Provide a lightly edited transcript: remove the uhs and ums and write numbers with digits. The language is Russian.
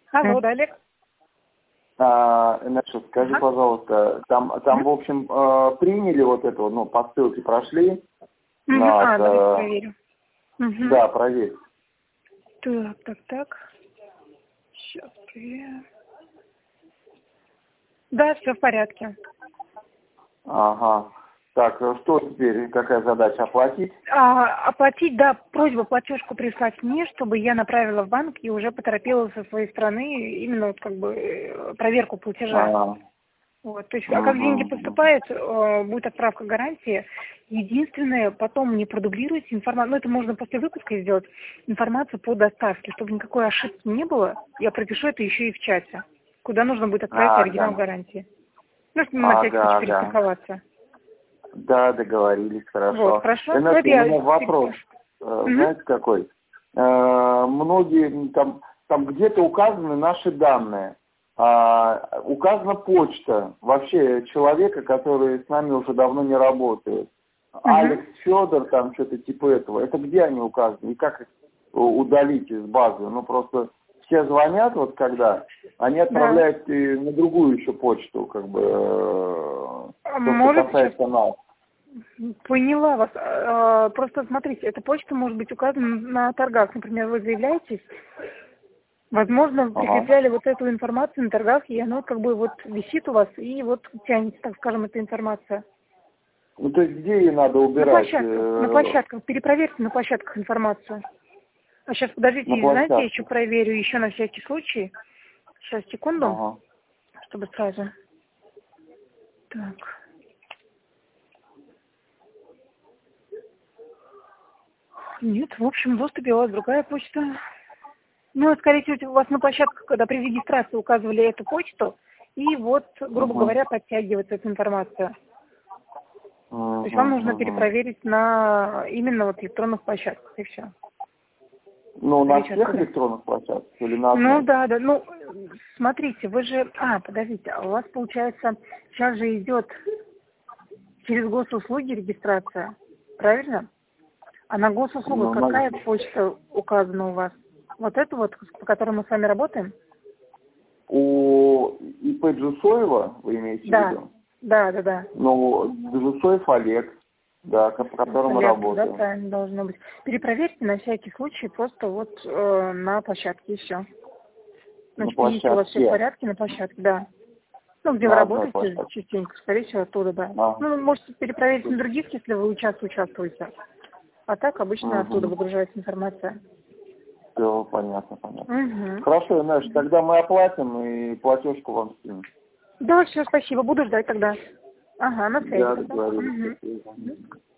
Алло, да, Олег? Значит, скажи, пожалуйста, там в общем, приняли вот это, ну, по ссылке прошли? Давайте проверю. Да, проверь. Так. Сейчас проверю. Да, все в порядке. Ага. Так, что теперь, какая задача, оплатить? Оплатить, да, просьба платежку прислать мне, чтобы я направила в банк и уже поторопила со своей стороны именно вот как бы проверку платежа. Вот, то есть, как деньги поступают, будет отправка гарантии. Единственное, потом не продублируйте информацию, ну это можно после выпуска сделать, информацию по доставке, чтобы никакой ошибки не было. Я пропишу это еще и в чате, куда нужно будет отправить оригинал гарантии. Ну, чтобы на всякий случай перестраховаться. Да, договорились, хорошо. Вот, хорошо. У меня вопрос, знаете какой? Многие, там где-то указаны наши данные. Указана почта вообще человека, который с нами уже давно не работает. Алекс Федор, там что-то типа этого. Это где они указаны? И как их удалить из базы? Ну просто все звонят, вот когда, они отправляют на другую еще почту, как бы, то, что касается нас. Поняла вас. Просто смотрите, эта почта может быть указана на торгах. Например, вы заявляетесь, возможно, прикрепляли вот эту информацию на торгах, и она как бы вот висит у вас, и вот тянется, так скажем, эта информация. Ну, то есть где ее надо убирать? На площадках. Перепроверьте на площадках информацию. А сейчас, подождите, знаете, я еще проверю, еще на всякий случай. Сейчас, секунду, чтобы сразу. Так. Нет, в общем, в доступе у вас другая почта. Ну, скорее всего, у вас на площадках, когда при регистрации указывали эту почту, и вот, грубо говоря, подтягивается эта информация. То есть вам нужно перепроверить на именно вот электронных площадках, и все. Ну, на всех электронных площадках или на одной? Ну, да. Ну, смотрите, вы же... подождите, у вас, получается, сейчас же идет через госуслуги регистрация, правильно? А на госуслугах какая почта указана у вас? Вот это вот, по которой мы с вами работаем? У ИП Джусоева вы имеете в виду? Да. Ну, Джусоев Олег, да, по которому мы работаем. Да, правильно должно быть. Перепроверьте на всякий случай просто вот на площадке и все. Значит, видите, у вас все в порядке на площадке, да. Ну, где вы работаете частенько, скорее всего, оттуда, да. Ну, можете перепроверить на других, если вы участвуете. А так обычно оттуда выгружается информация. Все, понятно. Хорошо, Настя, тогда мы оплатим и платежку вам скинем. Да, все, спасибо. Буду ждать тогда. На связи. Да, договорились.